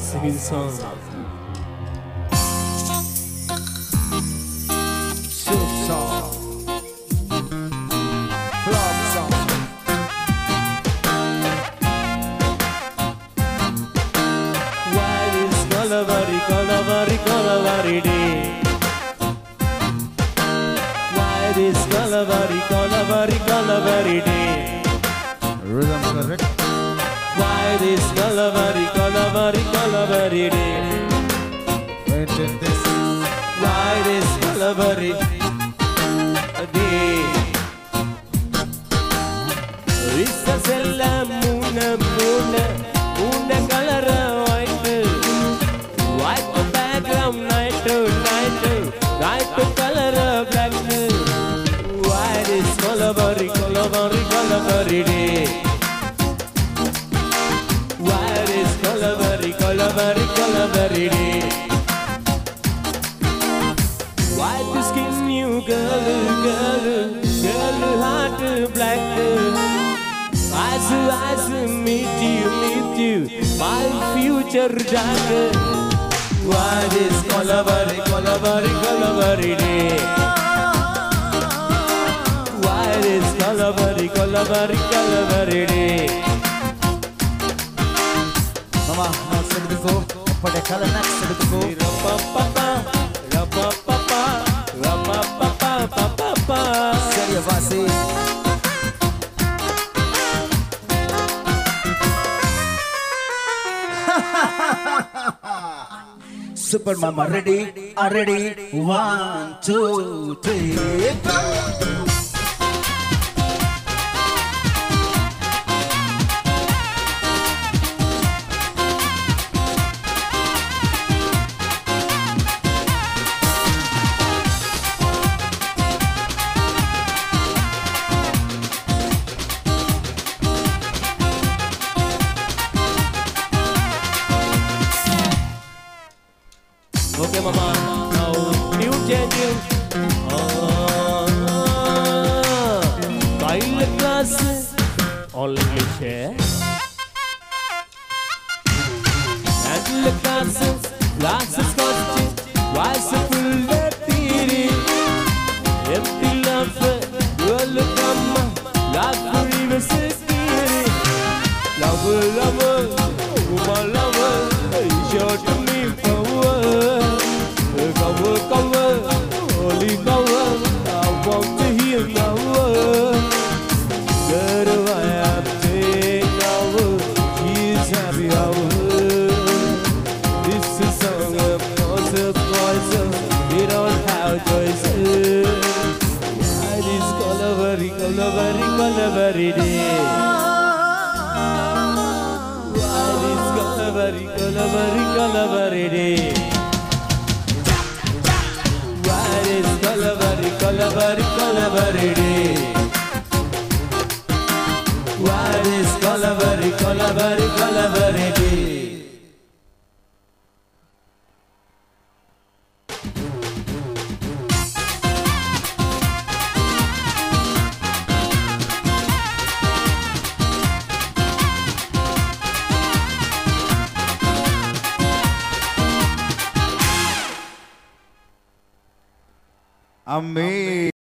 singing song. Soup song. Flop song. Why this Kalavari, Kalavari, Kalavari day? Why this Kalavari, Kalavari, Kalavari day? Rhythm correct. Why this Kalavari, Kalavari, Kalavari day? Maintain this. Why this Kalavari day? Rissa sella moona color white background night color black. Why this Kalavari, Kalavari, Kalavari day? Why this Kalavari, Kalavari, Kalavari day? White skin, new girl, heart black. Eyes, meet you, my future dark. Why this Kalavari, Kalavari, Kalavari day? Why this Kalavari, Kalavari, Kalavari day? Mama, next eduthuko. Appade kala next eduthuko. Rapapapa. Seriya vasi. Super Mama ready? Are ready? 1, 2, 3, go! Okay, Mama, now new changing. Pilot class, all English. Handle classes, classes cost, wise full theory. Empty love, welcome, love for even security. Lover, show to me power. Cover, holy cover, I want to hear now. Girl, I am taking over, she's happy hour. This is song of concept voices, we don't have choices. Why this Kalavari, Kalavari, Kalavari day? Why this Kalavari, Kalavari, Kalavari day? Kalavari, Kalavari, Kalavari day. Why this Kalavari, Kalavari, Kalavari day? Amazing.